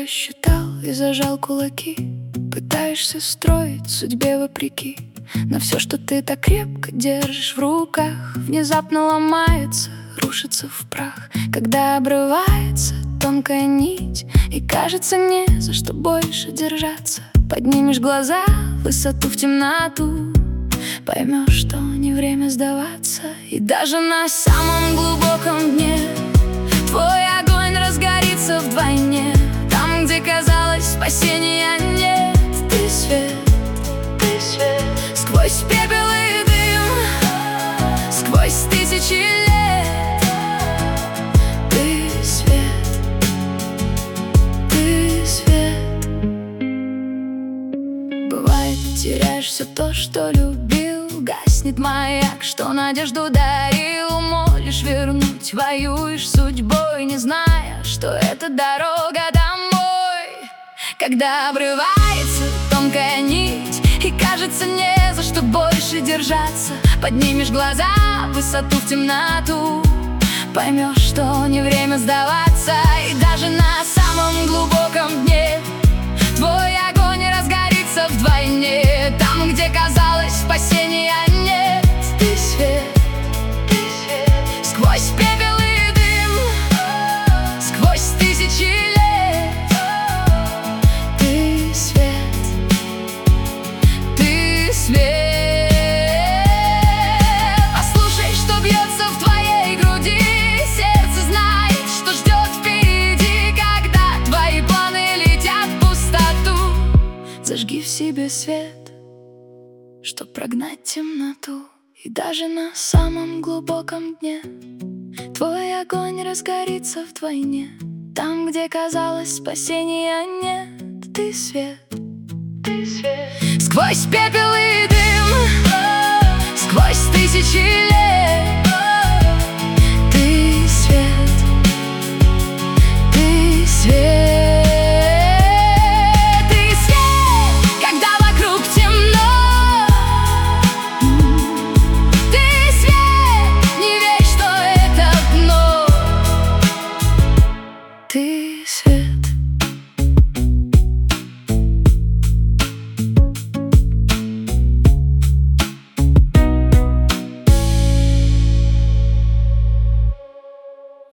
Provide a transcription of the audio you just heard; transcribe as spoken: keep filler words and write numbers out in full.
рассчитал и зажал кулаки. Пытаешься строить судьбе вопреки, но все, что ты так крепко держишь в руках, внезапно ломается, рушится в прах. Когда обрывается тонкая нить и кажется, не за что больше держаться, поднимешь глаза в высоту, в темноту, поймешь, что не время сдаваться. И даже на самом глубоком дне твой огонь разгорится вдвойне. Там, где казалось спасения нет, ты свет, ты свет. Сквозь пепел и дым, сквозь тысячи лет, ты свет, ты свет. Бывает, теряешь все то, что любил, гаснет маяк, что надежду дарил. Молишь вернуть, воюешь с судьбой, не зная, что это дорога домой. Когда обрывается тонкая нить и кажется, не за что больше держаться, поднимешь глаза в высоту, в темноту, поймешь, что не время сдаваться. И даже на самом глубоком дне твой огонь разгорится вдвойне. Там, где казалось спасения нет, ты свет, ты свет. Сквозь пепел и дым, сквозь тысячи лет, ты свет, ты свет. Послушай, что бьется в твоей груди, сердце знает, что ждет впереди. Когда твои планы летят в пустоту, зажги в себе свет, чтоб прогнать темноту. И даже на самом глубоком дне твой огонь разгорится вдвойне. Там, где казалось спасения нет, ты свет, ты свет. Сквозь пепел и дым, сквозь тысячи лет,